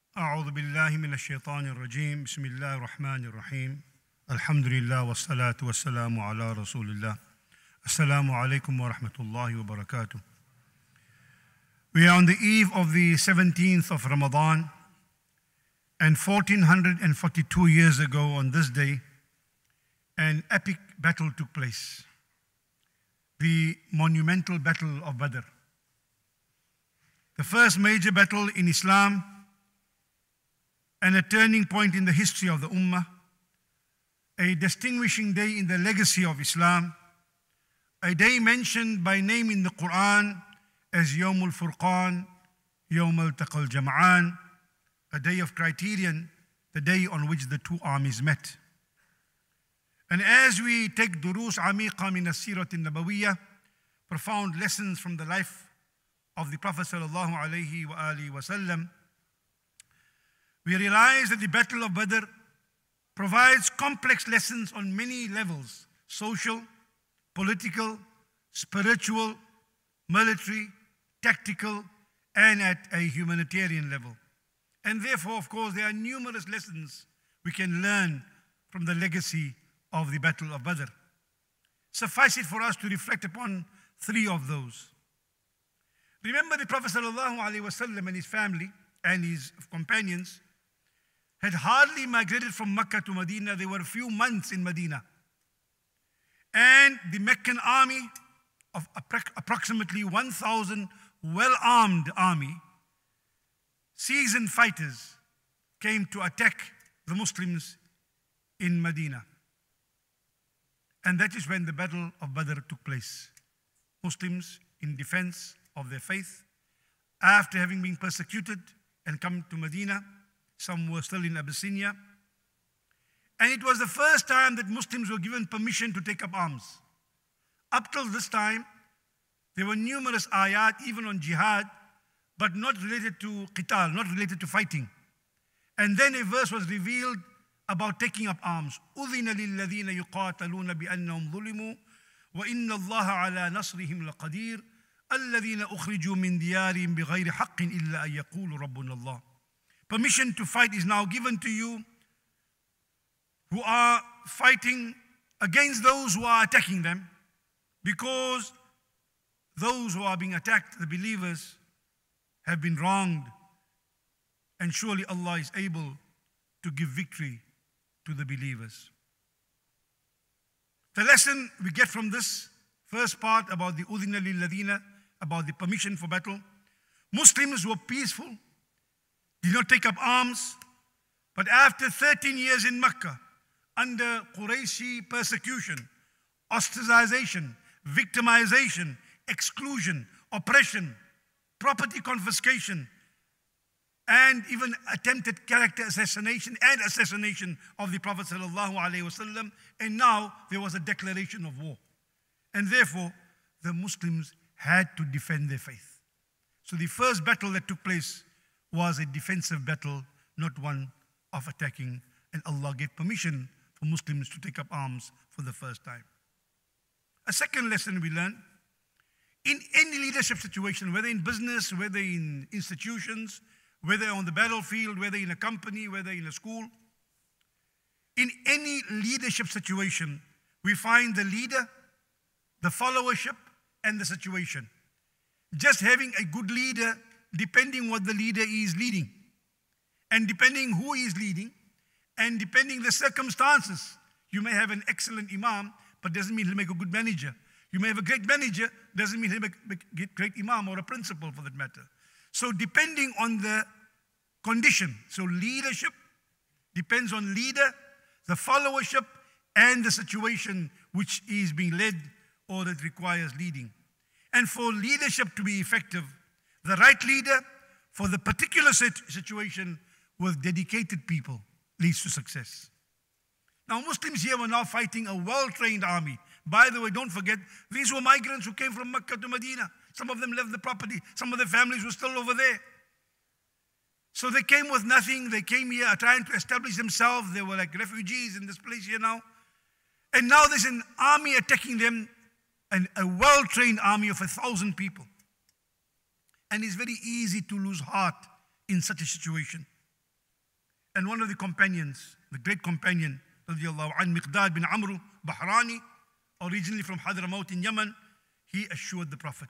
أعوذ بالله من الشيطان الرجيم بسم الله الرحمن الرحيم الحمد لله والصلاة والسلام على رسول الله Assalamu alaikum wa rahmatullahi wa barakatuh. We are on the eve of the 17th of Ramadan, and 1442 years ago on this day, an epic battle took place, the monumental Battle of Badr. The first major battle in Islam and a turning point in the history of the Ummah, a distinguishing day in the legacy of Islam, a day mentioned by name in the Quran as Yawm al-Furqan, Yawm al-Taqal Jam'an, a day of criterion, the day on which the two armies met. And as we take durus amiqa min as-sirat an-nabawiyyah, profound lessons from the life of the Prophet sallallahu alaihi wasallam, we realize that the Battle of Badr provides complex lessons on many levels: social, political, spiritual, military, tactical, and at a humanitarian level. And therefore, of course, there are numerous lessons we can learn from the legacy of the Battle of Badr. Suffice it for us to reflect upon three of those. Remember, the Prophet ﷺ and his family and his companions had hardly migrated from Mecca to Medina. They were a few months in Medina. And the Meccan army of approximately 1,000 well-armed army, seasoned fighters, came to attack the Muslims in Medina. And that is when the Battle of Badr took place. Muslims in defense of their faith, after having been persecuted and come to Medina. Some were still in Abyssinia. And it was the first time that Muslims were given permission to take up arms. Up till this time, there were numerous ayat, even on jihad, but not related to qital, not related to fighting. And then a verse was revealed about taking up arms. أُذِنَ لِلَّذِينَ يُقَاتَلُونَ بِأَنَّهُمْ ظُلِمُوا وَإِنَّ اللَّهَ عَلَى نَصْرِهِمْ لَقَدِيرٌ الَّذِينَ أُخْرِجُوا مِنْ دِيَارِهِمْ بِغَيْرِ حَقٍّ إِلَّا أَن يَقُولُوا رَبُّنَا اللَّهُ. Permission to fight is now given to you who are fighting against those who are attacking them, because those who are being attacked, the believers, have been wronged, and surely Allah is able to give victory to the believers. The lesson we get from this first part about the Udhina lil-Ladina, about the permission for battle: Muslims were peaceful, did not take up arms, but after 13 years in Mecca, under Qurayshi persecution, ostracization, victimization, exclusion, oppression, property confiscation, and even attempted character assassination and assassination of the Prophet ﷺ, and now there was a declaration of war. And therefore, the Muslims had to defend their faith. So the first battle that took place was a defensive battle, not one of attacking, and Allah gave permission for Muslims to take up arms for the first time. A second lesson we learn: in any leadership situation, whether in business, whether in institutions, whether on the battlefield, whether in a company, whether in a school, in any leadership situation, we find the leader, the followership, and the situation. Just having a good leader, depending what the leader is leading, and depending who is leading, and depending the circumstances. You may have an excellent imam, but doesn't mean he'll make a good manager. You may have a great manager, doesn't mean he'll make a great imam or a principal for that matter. So depending on the condition, so leadership depends on leader, the followership, and the situation which is being led or that requires leading. And for leadership to be effective, the right leader for the particular situation with dedicated people leads to success. Now, Muslims here were now fighting a well-trained army. By the way, don't forget, these were migrants who came from Mecca to Medina. Some of them left the property. Some of their families were still over there. So they came with nothing. They came here trying to establish themselves. They were like refugees in this place here now. And now there's an army attacking them, and a well-trained army of 1,000 people. And it's very easy to lose heart in such a situation. And one of the companions, the great companion, radiallahu anh, Miqdad bin Amr Bahrani, originally from Hadramaut in Yemen, he assured the Prophet.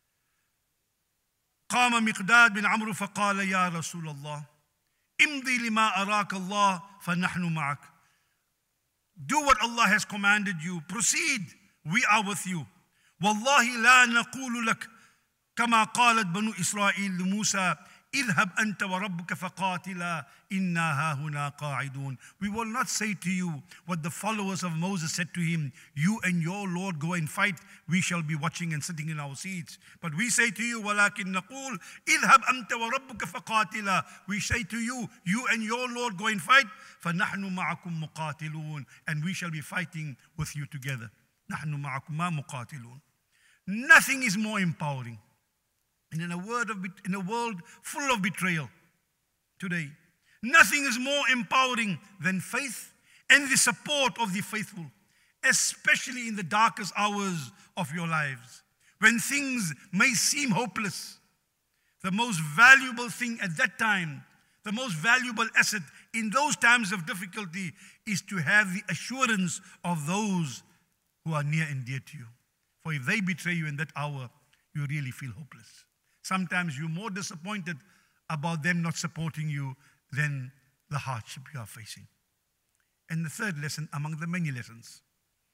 قام مقداد بن عمرو فقال يا رسول الله امضي لما أراك الله فنحن معك. Do what Allah has commanded you. Proceed. We are with you. والله لا نقول لك كما قالت بنو إسرائيل لموسى اذهب أنت وربك فقاتلا إنا هاهنا قاعدون. We will not say to you what the followers of Moses said to him, you and your Lord go and fight, we shall be watching and sitting in our seats. But we say to you, ولكن نقول اذهب أنت وربك فقاتلا. We say to you, you and your Lord go and fight, فنحن معكم مقاتلون. And we shall be fighting with you together. نحن معكم ما مقاتلون. Nothing is more empowering. And in a world full of betrayal today, nothing is more empowering than faith and the support of the faithful, especially in the darkest hours of your lives, when things may seem hopeless. The most valuable thing at that time, the most valuable asset in those times of difficulty is to have the assurance of those who are near and dear to you. For if they betray you in that hour, you really feel hopeless. Sometimes you're more disappointed about them not supporting you than the hardship you are facing. And the third lesson among the many lessons.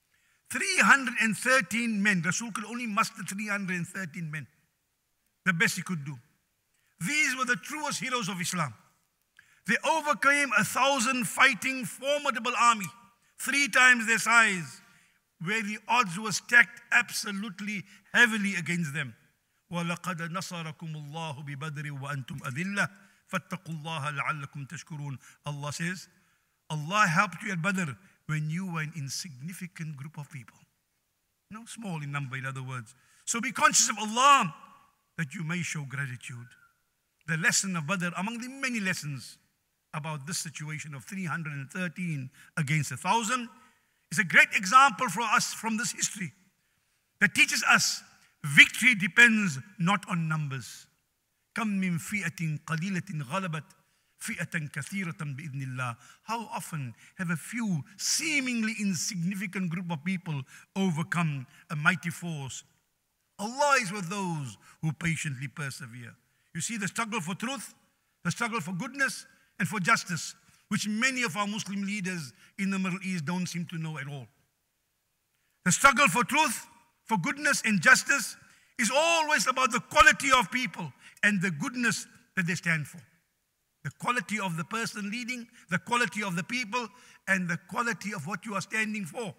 313 men. Rasul could only muster 313 men. The best he could do. These were the truest heroes of Islam. They overcame 1,000 fighting formidable army, 3 times their size, where the odds were stacked absolutely heavily against them. وَلَقَدْ نَصَرَكُمُ اللَّهُ بِبَدْرٍ وَأَنْتُمْ أَذِلَّةٌ فَاتَّقُوا اللَّهَ لَعَلَّكُمْ تَشْكُرُونَ. Allah says, Allah helped you at Badr when you were an insignificant group of people. No, small in number, in other words. So be conscious of Allah that you may show gratitude. The lesson of Badr, among the many lessons about this situation of 313 against 1,000, is a great example for us from this history that teaches us victory depends not on numbers. كم من فئة قليلة غلبت فئة كثيرة بإذن الله. How often have a few seemingly insignificant group of people overcome a mighty force? Allah is with those who patiently persevere. You see the struggle for truth, the struggle for goodness and for justice, which many of our Muslim leaders in the Middle East don't seem to know at all. The struggle for truth, for goodness and justice is always about the quality of people and the goodness that they stand for. The quality of the person leading, the quality of the people, and the quality of what you are standing for.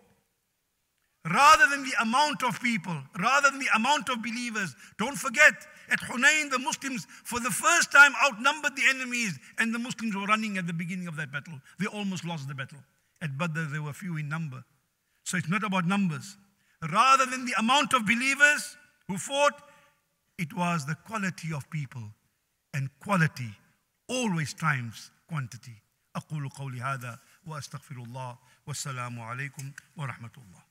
Rather than the amount of people, rather than the amount of believers. Don't forget, at Hunayn, the Muslims for the first time outnumbered the enemies, and the Muslims were running at the beginning of that battle. They almost lost the battle. At Badr, there were few in number. So it's not about numbers. Rather than the amount of believers who fought, it was the quality of people. And quality always triumphs quantity. أقول قولي هذا وأستغفر الله والسلام عليكم ورحمة الله.